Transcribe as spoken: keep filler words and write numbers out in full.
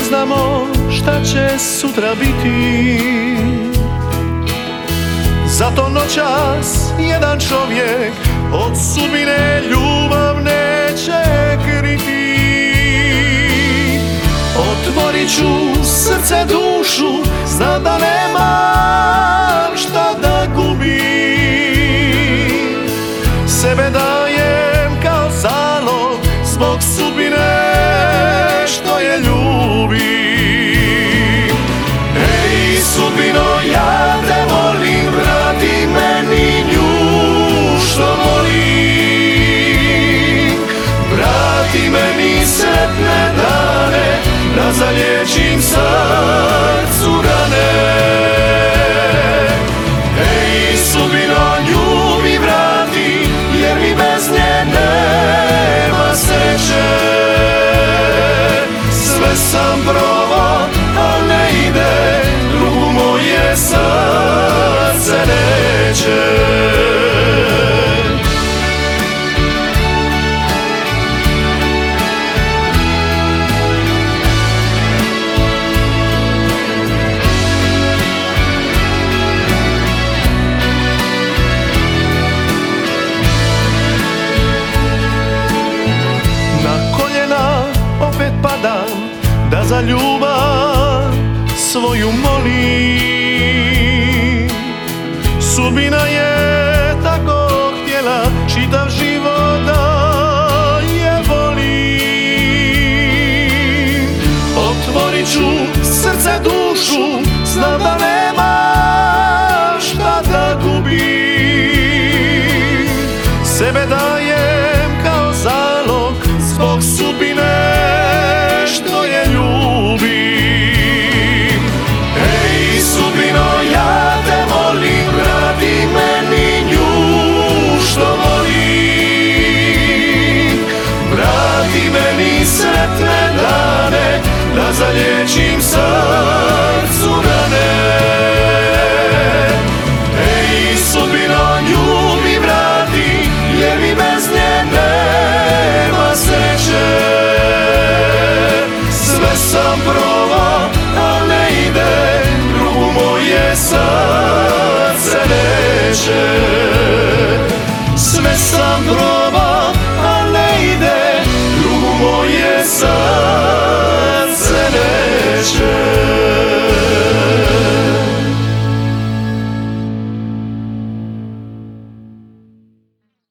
znamo šta će sutra biti. Zato noćas jedan čovjek od sudbine ljubav neće kriti. Otvorit ću srce, dušu, znam da nemam šta da gubim. Sebe dajem kao zalog zbog sudbine što je ljubim. Ej sudbino, ja te volim, vrati meni nju što volim. Vrati meni sretne dane, da zaliječim srcu rane. Ej sudbino, nju mi vrati, jer mi bez nje nema sreće. Sve sam probao, al ne ide, drugu moje srce neće. Opet padam da za ljubav svoju molim. Sudbina je tako htjela, čitav život da je volim. Otvorit ću srce, dušu, znam da nemam šta da gubim. Sebe dajem kao zalog zbog sudbine što je ljubim. Ej sudbino, ja te volim, vrati meni nju što volim. Vrati meni sretne dane, da zaliječim